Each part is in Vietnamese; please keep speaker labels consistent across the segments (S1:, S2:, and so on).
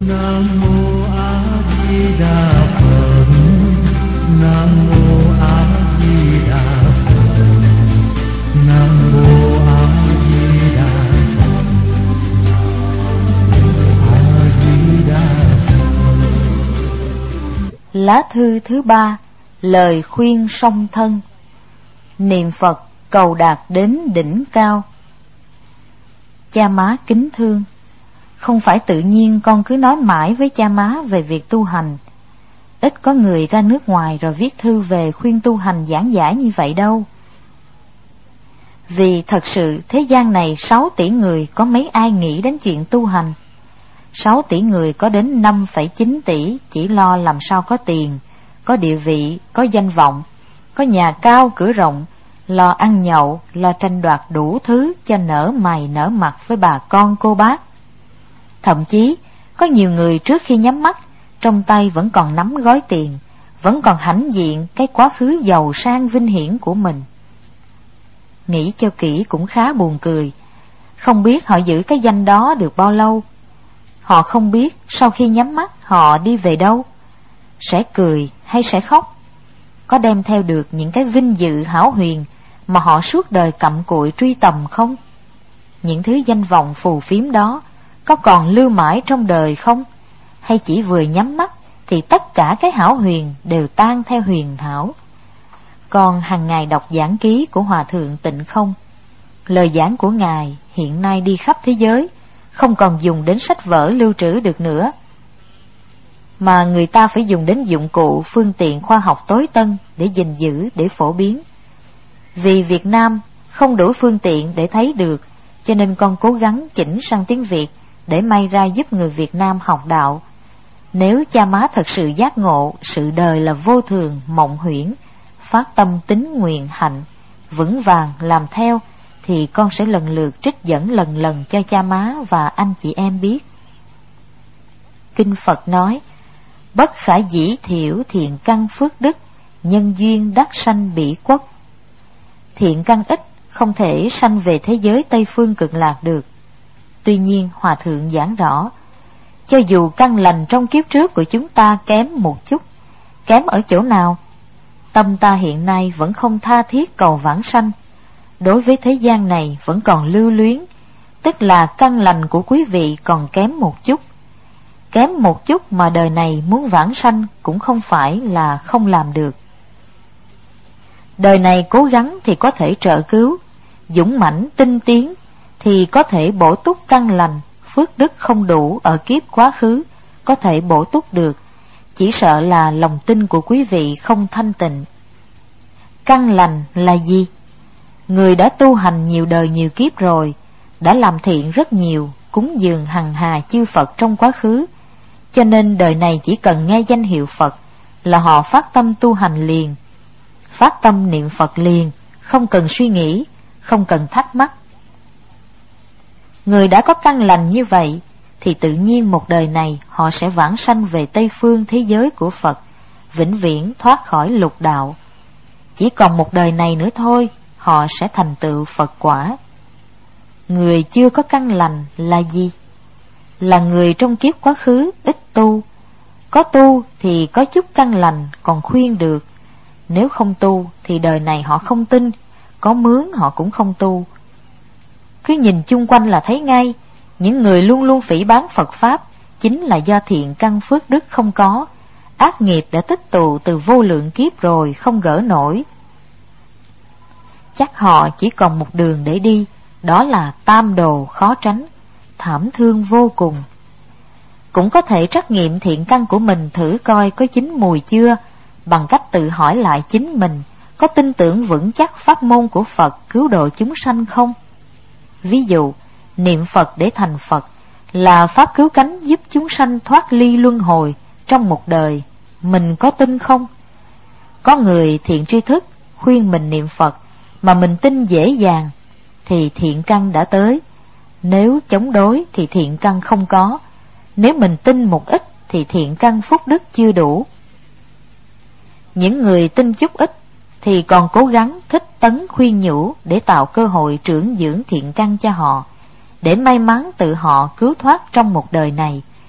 S1: Nam mô A Di Đà Phật. Nam mô A Di Đà Phật. Nam mô A Di Đà Phật. A Di Đà Phật.
S2: Lá thư thứ 3, lời khuyên song thân. Niệm Phật cầu đạt đến đỉnh cao. Cha má kính thương, không phải tự nhiên con cứ nói mãi với cha má về việc tu hành. Ít có người ra nước ngoài rồi viết thư về khuyên tu hành giảng giải như vậy đâu. Vì thật sự thế gian này 6 tỷ người, có mấy ai nghĩ đến chuyện tu hành. 6 tỷ người có đến 5,9 tỷ chỉ lo làm sao có tiền, có địa vị, có danh vọng, có nhà cao cửa rộng, lo ăn nhậu, lo tranh đoạt đủ thứ cho nở mày nở mặt với bà con cô bác. Thậm chí có nhiều người trước khi nhắm mắt, trong tay vẫn còn nắm gói tiền, vẫn còn hãnh diện cái quá khứ giàu sang vinh hiển của mình. Nghĩ cho kỹ cũng khá buồn cười. Không biết họ giữ cái danh đó được bao lâu. Họ không biết sau khi nhắm mắt họ đi về đâu, sẽ cười hay sẽ khóc, có đem theo được những cái vinh dự hão huyền mà họ suốt đời cặm cụi truy tầm không? Những thứ danh vọng phù phiếm đó có còn lưu mãi trong đời không? Hay chỉ vừa nhắm mắt thì tất cả cái hão huyền đều tan theo huyền hảo? Con hàng ngày đọc giảng ký của Hòa Thượng Tịnh Không. Lời giảng của Ngài hiện nay đi khắp thế giới, không còn dùng đến sách vở lưu trữ được nữa, mà người ta phải dùng đến dụng cụ phương tiện khoa học tối tân để gìn giữ, để phổ biến. Vì Việt Nam không đủ phương tiện để thấy được, cho nên con cố gắng chỉnh sang tiếng Việt để may ra giúp người Việt Nam học đạo. Nếu cha má thật sự giác ngộ sự đời là vô thường, mộng huyễn, phát tâm tín nguyện hạnh, vững vàng làm theo, thì con sẽ lần lượt trích dẫn lần lần cho cha má và anh chị em biết. Kinh Phật nói: bất khả dĩ thiểu thiện căn phước đức, nhân duyên đắc sanh bỉ quốc. Thiện căn ít không thể sanh về thế giới Tây Phương Cực Lạc được. Tuy nhiên Hòa Thượng giảng rõ, cho dù căn lành trong kiếp trước của chúng ta kém một chút, kém ở chỗ nào? Tâm ta hiện nay vẫn không tha thiết cầu vãng sanh, đối với thế gian này vẫn còn lưu luyến, tức là căn lành của quý vị còn kém một chút. Kém một chút mà đời này muốn vãng sanh cũng không phải là không làm được. Đời này cố gắng thì có thể trợ cứu, dũng mãnh tinh tiến thì có thể bổ túc căn lành. Phước đức không đủ ở kiếp quá khứ có thể bổ túc được, chỉ sợ là lòng tin của quý vị không thanh tịnh. Căn lành là gì? Người đã tu hành nhiều đời nhiều kiếp rồi, đã làm thiện rất nhiều, cúng dường hằng hà chư Phật trong quá khứ, cho nên đời này chỉ cần nghe danh hiệu Phật là họ phát tâm tu hành liền, phát tâm niệm Phật liền, không cần suy nghĩ, không cần thắc mắc. Người đã có căn lành như vậy thì tự nhiên một đời này họ sẽ vãng sanh về Tây Phương thế giới của Phật, vĩnh viễn thoát khỏi lục đạo. Chỉ còn một đời này nữa thôi, họ sẽ thành tựu Phật quả. Người chưa có căn lành là gì? Là người trong kiếp quá khứ ít tu. Có tu thì có chút căn lành còn khuyên được. Nếu không tu thì đời này họ không tin, có mướn họ cũng không tu. Cứ nhìn chung quanh là thấy ngay, những người luôn luôn phỉ báng Phật Pháp chính là do thiện căn phước đức không có, ác nghiệp đã tích tụ từ vô lượng kiếp rồi không gỡ nổi. Chắc họ chỉ còn một đường để đi, đó là tam đồ khó tránh, thảm thương vô cùng. Cũng có thể trắc nghiệm thiện căn của mình thử coi có chín mùi chưa, bằng cách tự hỏi lại chính mình có tin tưởng vững chắc pháp môn của Phật cứu độ chúng sanh không. Ví dụ, niệm Phật để thành Phật là pháp cứu cánh giúp chúng sanh thoát ly luân hồi trong một đời, mình có tin không? Có người thiện tri thức khuyên mình niệm Phật mà mình tin dễ dàng thì thiện căn đã tới. Nếu chống đối thì thiện căn không có. Nếu mình tin một ít thì thiện căn phúc đức chưa đủ. Những người tin chút ít thì còn cố gắng khích tấn khuyên nhủ để tạo cơ hội trưởng dưỡng thiện căn cho họ, để may mắn tự họ cứu thoát trong một đời này.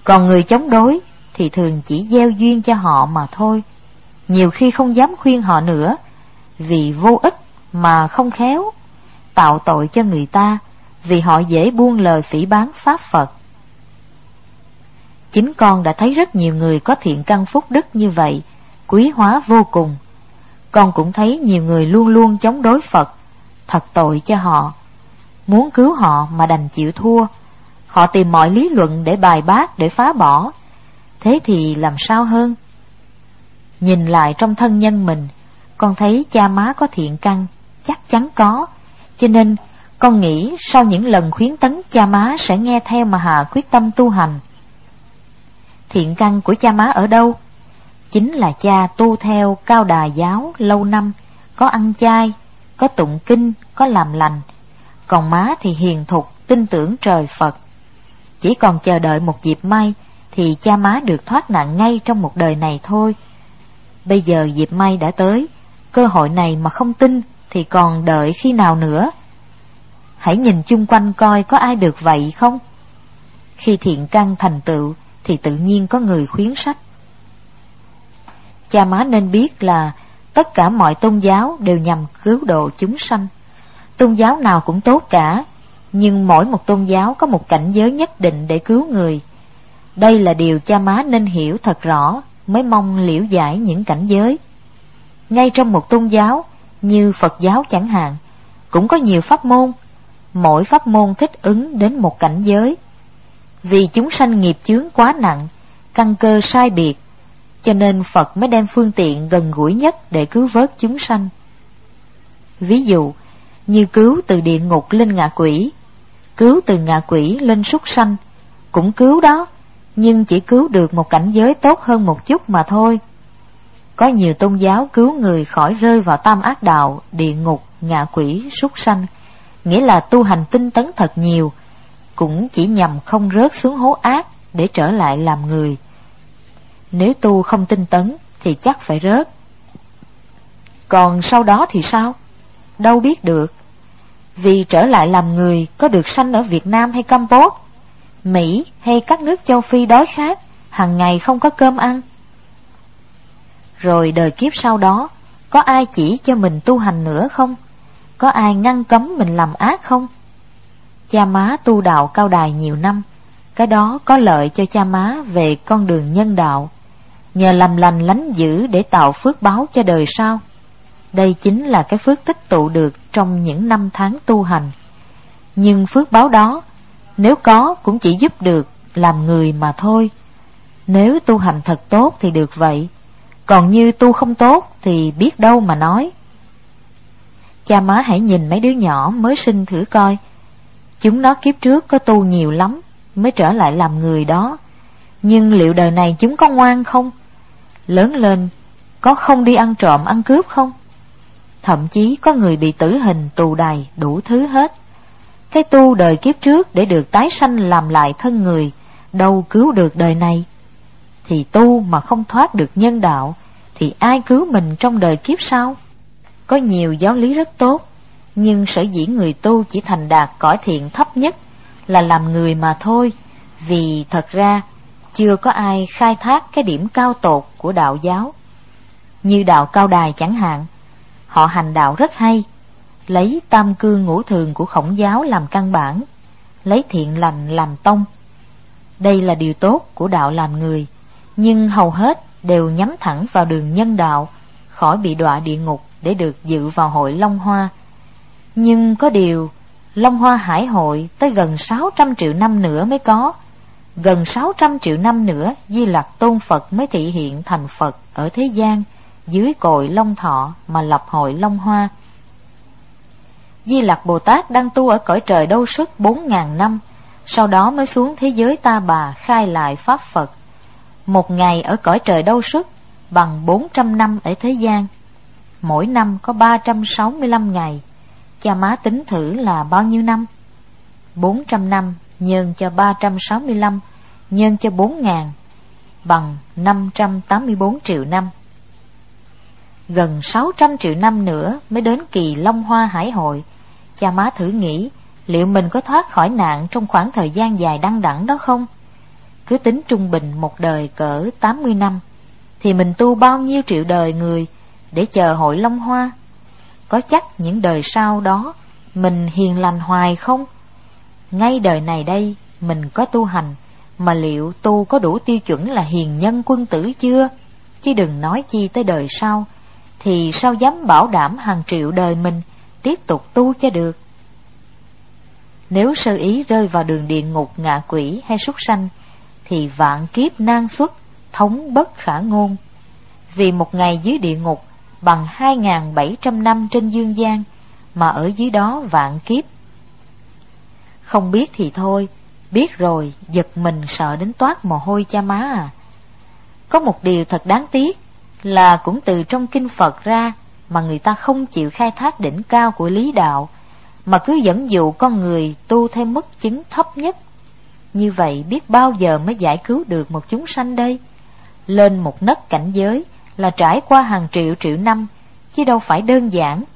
S2: Còn người chống đối thì thường chỉ gieo duyên cho họ mà thôi. Nhiều khi không dám khuyên họ nữa, vì vô ích mà không khéo, tạo tội cho người ta, vì họ dễ buông lời phỉ báng pháp Phật. Chính con đã thấy rất nhiều người có thiện căn phúc đức như vậy, quý hóa vô cùng. Con cũng thấy nhiều người luôn luôn chống đối Phật, thật tội cho họ. Muốn cứu họ mà đành chịu thua. Họ tìm mọi lý luận để bài bác, để phá bỏ. Thế thì làm sao hơn? Nhìn lại trong thân nhân mình, con thấy cha má có thiện căn, chắc chắn có. Cho nên con nghĩ sau những lần khuyến tấn, cha má sẽ nghe theo mà hạ quyết tâm tu hành. Thiện căn của cha má ở đâu? Chính là cha tu theo Cao Đà giáo lâu năm, có ăn chay, có tụng kinh, có làm lành. Còn má thì hiền thục, tin tưởng trời Phật. Chỉ còn chờ đợi một dịp may thì cha má được thoát nạn ngay trong một đời này thôi. Bây giờ dịp may đã tới, cơ hội này mà không tin thì còn đợi khi nào nữa? Hãy nhìn chung quanh coi có ai được vậy không? Khi thiện căn thành tựu thì tự nhiên có người khuyến sách. Cha má nên biết là tất cả mọi tôn giáo đều nhằm cứu độ chúng sanh. Tôn giáo nào cũng tốt cả, nhưng mỗi một tôn giáo có một cảnh giới nhất định để cứu người. Đây là điều cha má nên hiểu thật rõ, mới mong liễu giải những cảnh giới. Ngay trong một tôn giáo như Phật giáo chẳng hạn, cũng có nhiều pháp môn, mỗi pháp môn thích ứng đến một cảnh giới. Vì chúng sanh nghiệp chướng quá nặng, căn cơ sai biệt, cho nên Phật mới đem phương tiện gần gũi nhất để cứu vớt chúng sanh. Ví dụ như cứu từ địa ngục lên ngạ quỷ, cứu từ ngạ quỷ lên súc sanh, cũng cứu đó, nhưng chỉ cứu được một cảnh giới tốt hơn một chút mà thôi. Có nhiều tôn giáo cứu người khỏi rơi vào tam ác đạo, địa ngục, ngạ quỷ, súc sanh, nghĩa là tu hành tinh tấn thật nhiều, cũng chỉ nhằm không rớt xuống hố ác để trở lại làm người. Nếu tu không tinh tấn thì chắc phải rớt. Còn sau đó thì sao? Đâu biết được. Vì trở lại làm người có được sanh ở Việt Nam hay Campuchia, Mỹ hay các nước châu Phi đói khát, hàng ngày không có cơm ăn. Rồi đời kiếp sau đó, có ai chỉ cho mình tu hành nữa không? Có ai ngăn cấm mình làm ác không? Cha má tu đạo Cao Đài nhiều năm, cái đó có lợi cho cha má về con đường nhân đạo, nhờ làm lành lánh dữ để tạo phước báo cho đời sau. Đây chính là cái phước tích tụ được trong những năm tháng tu hành. Nhưng phước báo đó, nếu có cũng chỉ giúp được làm người mà thôi. Nếu tu hành thật tốt thì được vậy, còn như tu không tốt thì biết đâu mà nói. Cha má hãy nhìn mấy đứa nhỏ mới sinh thử coi. Chúng nó kiếp trước có tu nhiều lắm mới trở lại làm người đó, nhưng liệu đời này chúng có ngoan không? Lớn lên có không đi ăn trộm ăn cướp không? Thậm chí có người bị tử hình, tù đày, đủ thứ hết. Cái tu đời kiếp trước để được tái sanh làm lại thân người, đâu cứu được đời này. Thì tu mà không thoát được nhân đạo, thì ai cứu mình trong đời kiếp sau? Có nhiều giáo lý rất tốt, nhưng sở dĩ người tu chỉ thành đạt cõi thiện thấp nhất là làm người mà thôi. Vì thật ra chưa có ai khai thác cái điểm cao tột của đạo giáo. Như đạo Cao Đài chẳng hạn, họ hành đạo rất hay, lấy tam cương ngũ thường của Khổng giáo làm căn bản, lấy thiện lành làm tông. Đây là điều tốt của đạo làm người, nhưng hầu hết đều nhắm thẳng vào đường nhân đạo, khỏi bị đọa địa ngục để được dự vào hội Long Hoa. Nhưng có điều, Long Hoa Hải hội tới gần 600 triệu năm nữa mới có. Gần 600 triệu năm nữa, Di Lặc Tôn Phật mới thị hiện thành Phật ở thế gian, dưới cội Long Thọ mà lập hội Long Hoa. Di Lặc Bồ Tát đang tu ở cõi trời Đâu Xuất 4.000 năm, sau đó mới xuống thế giới Ta Bà khai lại Pháp Phật. Một ngày ở cõi trời Đâu Xuất bằng 400 năm ở thế gian. Mỗi năm có 365 ngày. Cha má tính thử là bao nhiêu năm? 400 năm nhân cho 365 nhân cho 4.000 bằng 584 triệu năm. Gần 600 triệu năm nữa mới đến kỳ Long Hoa Hải hội. Cha má thử nghĩ liệu mình có thoát khỏi nạn trong khoảng thời gian dài đăng đẵng đó không? cứ tính trung bình một đời cỡ 80 năm, thì mình tu bao nhiêu triệu đời người để chờ hội Long Hoa? Có chắc những đời sau đó mình hiền lành hoài không? Ngay đời này đây mình có tu hành, mà liệu tu có đủ tiêu chuẩn là hiền nhân quân tử chưa? Chứ đừng nói chi tới đời sau, thì sao dám bảo đảm hàng triệu đời mình tiếp tục tu cho được? Nếu sơ ý rơi vào đường địa ngục, ngạ quỷ hay súc sanh, thì vạn kiếp nan xuất, thống bất khả ngôn. Vì một ngày dưới địa ngục bằng 2.700 năm trên dương gian, mà ở dưới đó vạn kiếp. Không biết thì thôi, biết rồi giật mình sợ đến toát mồ hôi cha má à. Có một điều thật đáng tiếc là cũng từ trong kinh Phật ra mà người ta không chịu khai thác đỉnh cao của lý đạo, mà cứ dẫn dụ con người tu theo mức chứng thấp nhất. Như vậy biết bao giờ mới giải cứu được một chúng sanh đây? Lên một nấc cảnh giới là trải qua hàng triệu triệu năm, chứ đâu phải đơn giản.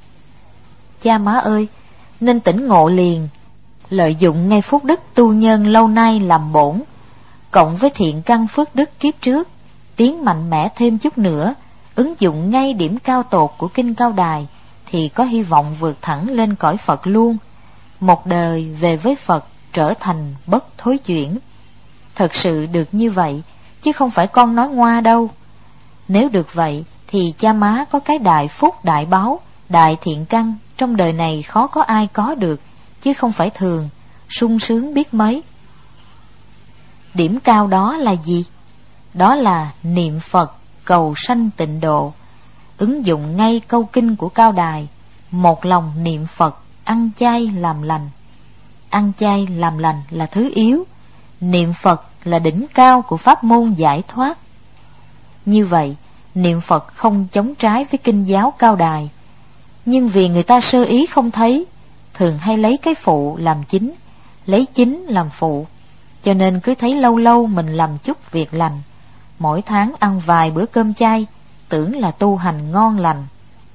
S2: Cha má ơi, nên tỉnh ngộ liền, lợi dụng ngay phúc đức tu nhân lâu nay làm bổn, cộng với thiện căn phước đức kiếp trước, tiến mạnh mẽ thêm chút nữa, ứng dụng ngay điểm cao tột của kinh Cao Đài, thì có hy vọng vượt thẳng lên cõi Phật luôn. Một đời về với Phật trở thành bất thối chuyển. Thật sự được như vậy, chứ không phải con nói ngoa đâu. Nếu được vậy, thì cha má có cái đại phúc, đại báo, đại thiện căn, trong đời này khó có ai có được, chứ không phải thường, sung sướng biết mấy. Điểm cao đó là gì? Đó là niệm Phật cầu sanh tịnh độ. Ứng dụng ngay câu kinh của Cao Đài: một lòng niệm Phật, ăn chay làm lành. Ăn chay làm lành là thứ yếu, niệm Phật là đỉnh cao của pháp môn giải thoát. Như vậy, niệm Phật không chống trái với kinh giáo Cao Đài. Nhưng vì người ta sơ ý không thấy, thường hay lấy cái phụ làm chính, lấy chính làm phụ, cho nên cứ thấy lâu lâu mình làm chút việc lành, mỗi tháng ăn vài bữa cơm chay, tưởng là tu hành ngon lành.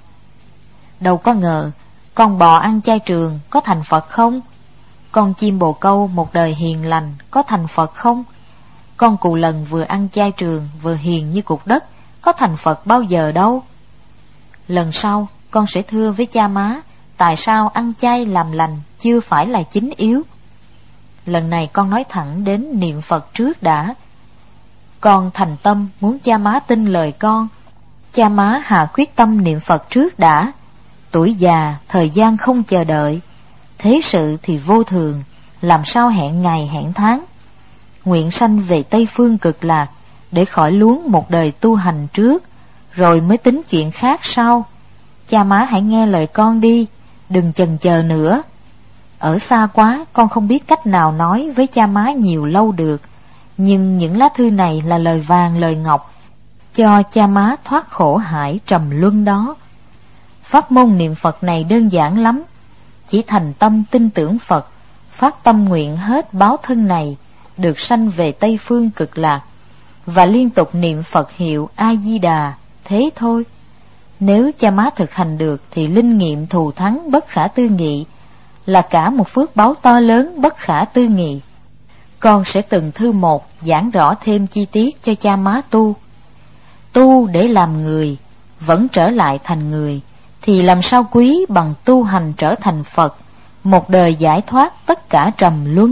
S2: Đâu có ngờ, con bò ăn chay trường có thành Phật không? Con chim bồ câu một đời hiền lành có thành Phật không? Con cù lần vừa ăn chay trường vừa hiền như cục đất, có thành Phật bao giờ đâu. Lần sau con sẽ thưa với cha má tại sao ăn chay làm lành chưa phải là chính yếu. Lần này con nói thẳng đến niệm Phật trước đã. Con thành tâm muốn cha má tin lời con. Cha má hạ quyết tâm niệm Phật trước đã. Tuổi già, thời gian không chờ đợi, thế sự thì vô thường, làm sao hẹn ngày hẹn tháng. Nguyện sanh về Tây Phương Cực Lạc, để khỏi luống một đời tu hành trước, rồi mới tính chuyện khác sau. Cha má hãy nghe lời con đi, đừng chần chờ nữa. Ở xa quá, con không biết cách nào nói với cha má nhiều lâu được, nhưng những lá thư này là lời vàng lời ngọc, cho cha má thoát khổ hải trầm luân đó. Pháp môn niệm Phật này đơn giản lắm, chỉ thành tâm tin tưởng Phật, phát tâm nguyện hết báo thân này, được sanh về Tây Phương Cực Lạc, và liên tục niệm Phật hiệu A Di Đà, thế thôi. Nếu cha má thực hành được thì linh nghiệm thù thắng bất khả tư nghị, là cả một phước báo to lớn bất khả tư nghị. Con sẽ từng thư một giảng rõ thêm chi tiết cho cha má tu. Tu để làm người, vẫn trở lại thành người, thì làm sao quý bằng tu hành trở thành Phật, một đời giải thoát tất cả trầm luân.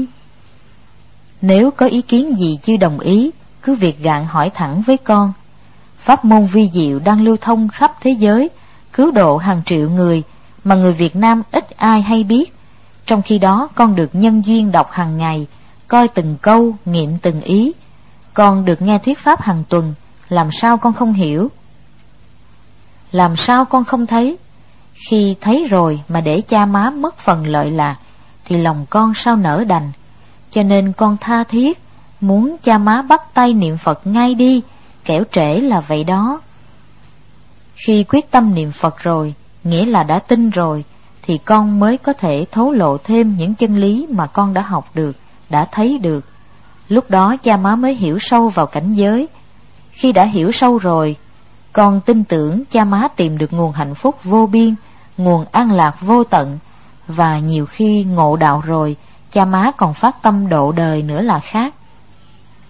S2: Nếu có ý kiến gì chưa đồng ý, cứ việc gạn hỏi thẳng với con. Pháp môn vi diệu đang lưu thông khắp thế giới, cứu độ hàng triệu người, mà người Việt Nam ít ai hay biết. Trong khi đó con được nhân duyên đọc hàng ngày, coi từng câu, nghiệm từng ý. Con được nghe thuyết pháp hàng tuần, làm sao con không hiểu? Làm sao con không thấy? Khi thấy rồi mà để cha má mất phần lợi lạc, thì lòng con sao nỡ đành. Cho nên con tha thiết muốn cha má bắt tay niệm Phật ngay đi, kẻo trễ là vậy đó. Khi quyết tâm niệm Phật rồi, nghĩa là đã tin rồi, thì con mới có thể thấu lộ thêm những chân lý mà con đã học được, đã thấy được. Lúc đó cha má mới hiểu sâu vào cảnh giới. Khi đã hiểu sâu rồi, con tin tưởng cha má tìm được nguồn hạnh phúc vô biên, nguồn an lạc vô tận, và nhiều khi ngộ đạo rồi, cha má còn phát tâm độ đời nữa là khác.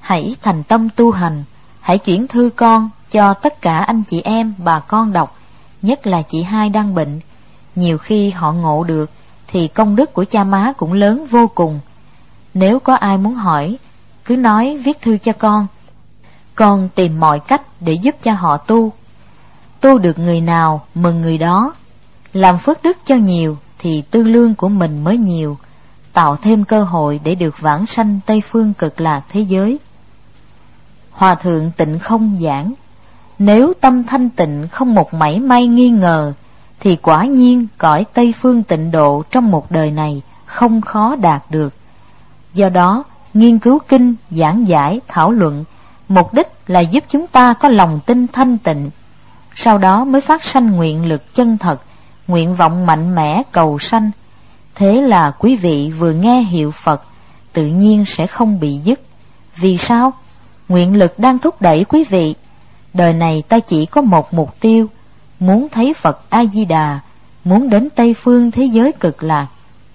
S2: hãy thành tâm tu hành, hãy chuyển thư con cho tất cả anh chị em bà con đọc, nhất là chị hai đang bệnh. Nhiều khi họ ngộ được thì công đức của cha má cũng lớn vô cùng. Nếu có ai muốn hỏi, cứ nói viết thư cho con tìm mọi cách để giúp cho họ tu. Tu được người nào mừng người đó. Làm phước đức cho nhiều thì tư lương của mình mới nhiều, tạo thêm cơ hội để được vãng sanh Tây phương cực lạc thế giới. Hòa thượng Tịnh Không giảng, nếu tâm thanh tịnh không một mảy may nghi ngờ, thì quả nhiên cõi Tây phương tịnh độ trong một đời này không khó đạt được. Do đó, nghiên cứu kinh, giảng giải, thảo luận, mục đích là giúp chúng ta có lòng tin thanh tịnh, sau đó mới phát sanh nguyện lực chân thật, nguyện vọng mạnh mẽ cầu sanh. Thế là quý vị vừa nghe hiệu Phật, tự nhiên sẽ không bị dứt. Vì sao? Nguyện lực đang thúc đẩy quý vị. Đời này ta chỉ có một mục tiêu, muốn thấy Phật A-di-đà, muốn đến Tây phương thế giới cực lạc.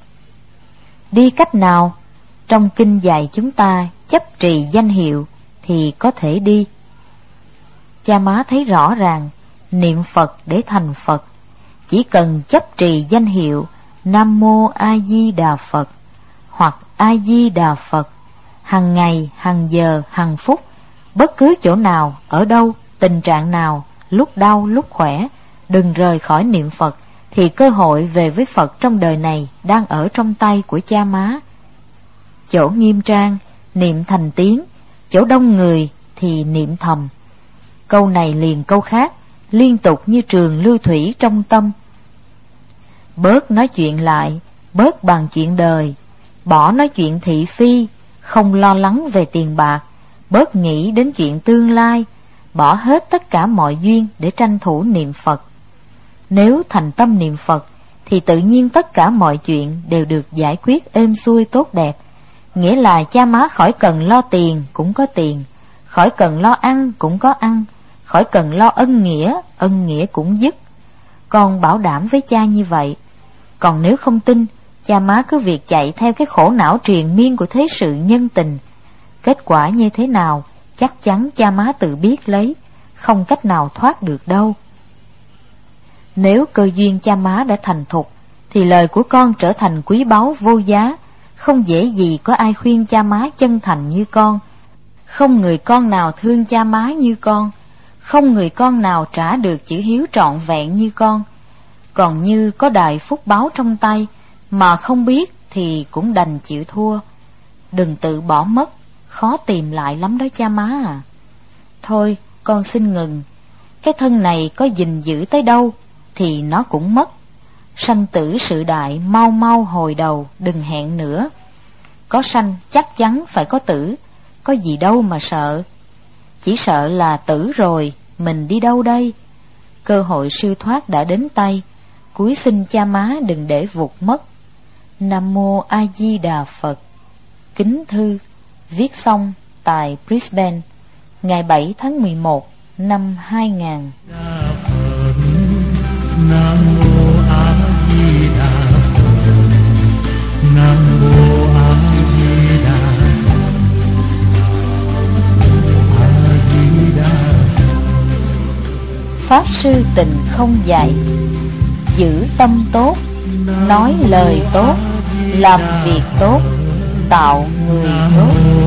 S2: Đi cách nào? Trong kinh dạy chúng ta chấp trì danh hiệu thì có thể đi. Cha má thấy rõ ràng, niệm Phật để thành Phật, chỉ cần chấp trì danh hiệu Nam Mô A Di Đà Phật hoặc A Di Đà Phật, hằng ngày, hằng giờ, hằng phút, bất cứ chỗ nào, ở đâu, tình trạng nào, lúc đau, lúc khỏe, đừng rời khỏi niệm Phật, thì cơ hội về với Phật trong đời này đang ở trong tay của cha má. Chỗ nghiêm trang, niệm thành tiếng, chỗ đông người thì niệm thầm. Câu này liền câu khác, liên tục như trường lưu thủy trong tâm. Bớt nói chuyện lại, bớt bàn chuyện đời, bỏ nói chuyện thị phi, không lo lắng về tiền bạc, bớt nghĩ đến chuyện tương lai, bỏ hết tất cả mọi duyên để tranh thủ niệm Phật. Nếu thành tâm niệm Phật thì tự nhiên tất cả mọi chuyện đều được giải quyết êm xuôi tốt đẹp. Nghĩa là cha má khỏi cần lo tiền cũng có tiền, khỏi cần lo ăn cũng có ăn, khỏi cần lo ân nghĩa cũng dứt. Con bảo đảm với cha như vậy. Còn nếu không tin, cha má cứ việc chạy theo cái khổ não triền miên của thế sự nhân tình. Kết quả như thế nào, chắc chắn cha má tự biết lấy, không cách nào thoát được đâu. Nếu cơ duyên cha má đã thành thục, thì lời của con trở thành quý báu vô giá. Không dễ gì có ai khuyên cha má chân thành như con. Không người con nào thương cha má như con. Không người con nào trả được chữ hiếu trọn vẹn như con. Còn như có đài phúc báo trong tay, mà không biết thì cũng đành chịu thua. Đừng tự bỏ mất, khó tìm lại lắm đó cha má à. Thôi, con xin ngừng. Cái thân này có gìn giữ tới đâu thì nó cũng mất. Sanh tử sự đại, mau mau hồi đầu, đừng hẹn nữa. Có sanh chắc chắn phải có tử, có gì đâu mà sợ. Chỉ sợ là tử rồi, mình đi đâu đây? Cơ hội siêu thoát đã đến tay, cúi xin cha má đừng để vụt mất. Nam Mô A Di Đà Phật. Kính thư, viết xong tại Brisbane, ngày 7 tháng 11 năm 2000.
S1: Nam Mô A Di Đà Phật. Nam Mô A Di Đà Phật. A Di Đà Phật.
S2: Pháp Sư Tịnh Không dạy, giữ tâm tốt, nói lời tốt, làm việc tốt, tạo người tốt.